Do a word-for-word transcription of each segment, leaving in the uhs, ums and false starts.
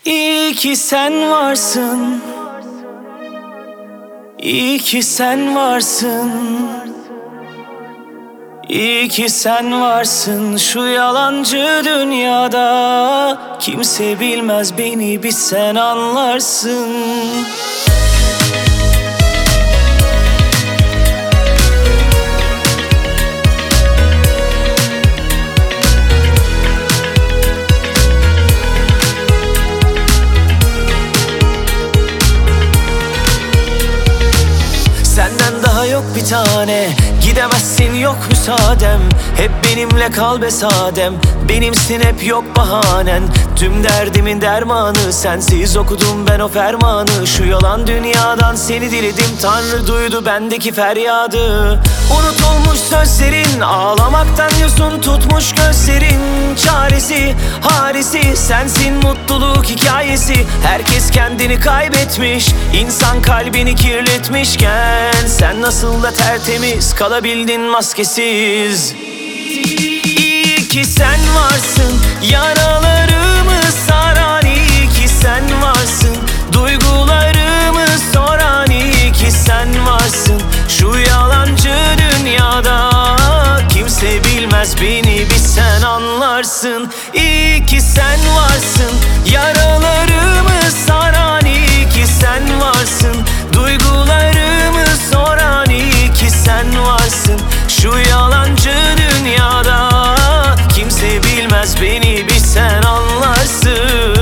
İyi ki sen varsın, İyi ki sen varsın, İyi ki sen varsın şu yalancı dünyada. Kimse bilmez beni, bir sen anlarsın. Senden daha yok bir tane, gidemezsin yok müsaadem. Hep benimle kal be sadem, benimsin hep yok bahanen. Tüm derdimin dermanı, sensiz okudum ben o fermanı. Şu yalan dünyadan seni diledim, Tanrı duydu bendeki feryadı. Unutulmuş sözlerin, ağlamaktan yosun tutmuş gözlerin. Çaresi, harisi, sensin mutluluk hikayesi. Herkes kendini kaybetmiş, insan kalbini kirletmişken sen nasıl da tertemiz kalabildin maskesiz. İyi ki sen varsın, yaralarımı saran. İyi ki sen varsın, duygularımı soran. İyi ki sen varsın şu yalancı dünyada. Kimse bilmez beni, bir sen anlarsın. İyi ki sen varsın, yaralarımı saran. İyi ki sen varsın, duygularımı soran. İyi ki sen varsın şu yalancı dünyada. Kimse bilmez beni, bir sen anlarsın.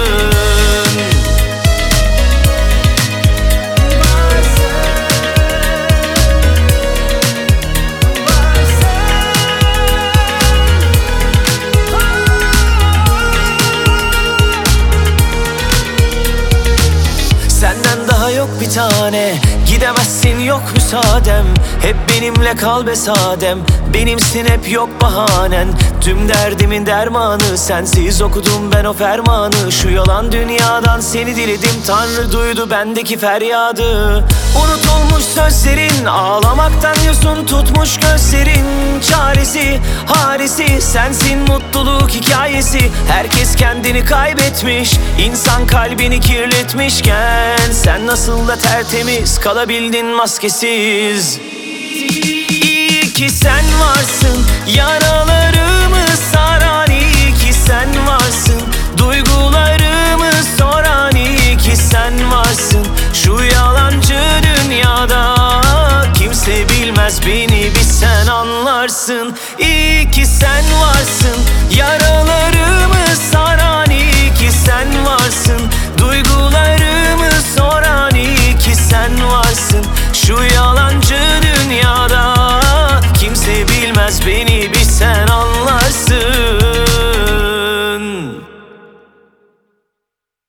Senden daha yok bir tane, gidemezsin yok müsaadem. Hep benimle kal be sadem, benimsin hep yok bahanen. Tüm derdimin dermanı, sensiz okudum ben o fermanı. Şu yalan dünyadan seni diledim, Tanrı duydu bendeki feryadı. Unutulmuş sözlerin, ağlamaktan yosun tutmuş gözlerin. Çaresi, harisi, sensin mutluluk hikayesi. Herkes kendini kaybetmiş, insan kalbini kirletmişken sen nasıl da tertemiz kalabildin maskesiz. İyi ki sen varsın, yaralarımı saran. İyi ki sen varsın, duygularımı soran. İyi ki sen varsın şu yalancı dünyada. Kimse bilmez beni, bir sen anlarsın. İyi ki sen varsın, yaralarımı